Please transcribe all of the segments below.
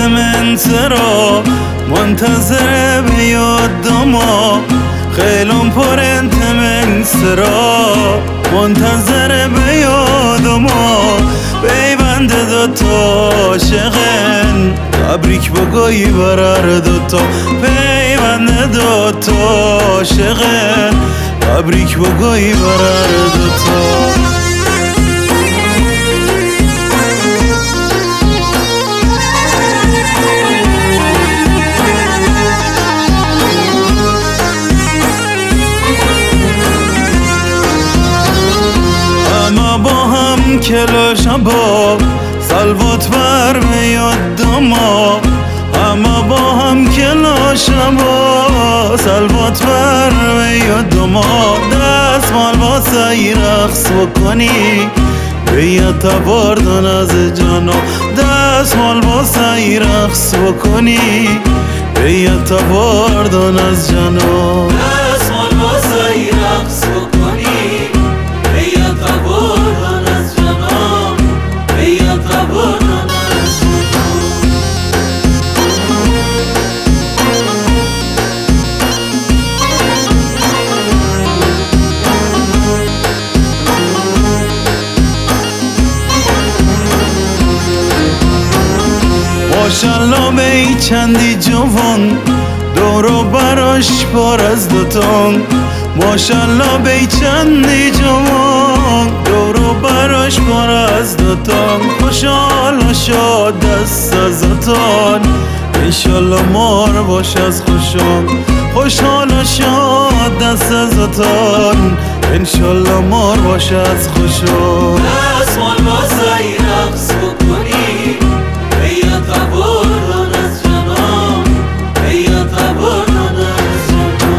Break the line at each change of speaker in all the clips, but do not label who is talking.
من سرا منتظر بیادما خیلم پر انت من سرا منتظر بیادما بیبند دوتا عاشقن تبریک بگوی برار دوتا پیوند دوتا عاشقن تبریک بگوی برار دوتا کلاش با سلوات بر میاد ما اما با هم کلاش با سلوات بر میاد ما دست مال واسه ای رقص بکنی بیا تباردن از جانا دست مال واسه ای رقص بکنی بیا تباردن از جانا
دست مال واسه ای رقص بکنی بیا تباردن از جانا بیا تباردن از جانا
ماشالله بی چندی جوان دورو براش پر از دوتان ماشالله بی چندی جوان دورو براش پر از دوتان خوشحال شد دست از دوتان انشالله مار باش از خوشان خوشحال شد دست از دوتان انشالله مار باش از خوشان
دست مال واسه ای رقص بکنی بیا تباردن از جانا بیا تباردن از جانا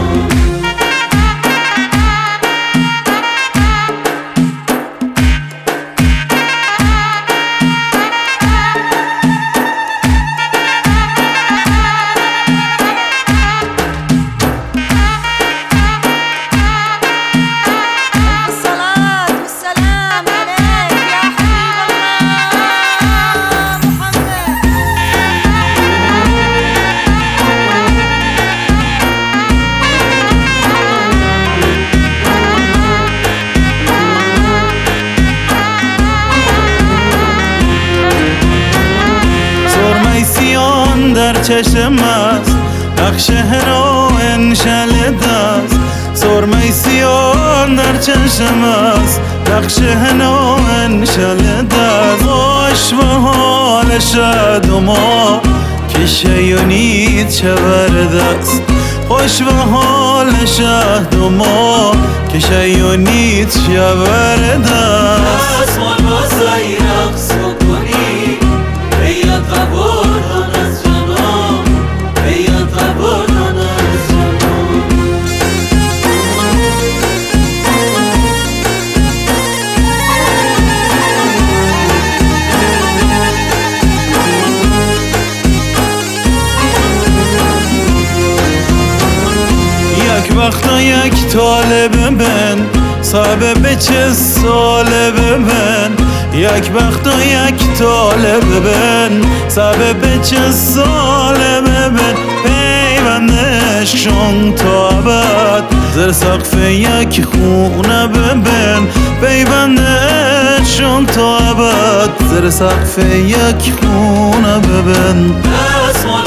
در چشم است نقش هروئن شلد است سرمه سیان در چشم است نقش هروئن شلد است خوش به حال شدما که شیونید شورد است خوش به حال شدما که شیونید شورد است
دست مال واسه ای رقص بکنی بیا تباردن از جانا بیا تباردن از جانا
یک وقتا یک طالب من صاحب به چه ساله ببن یک وقتا یک طالب ببن صاحب به چه ساله ببن پیوندش شون تا ابد زر سقف یک خونه ببن پیوندش شون تا ابد زر سقف یک خونه ببن
دست مال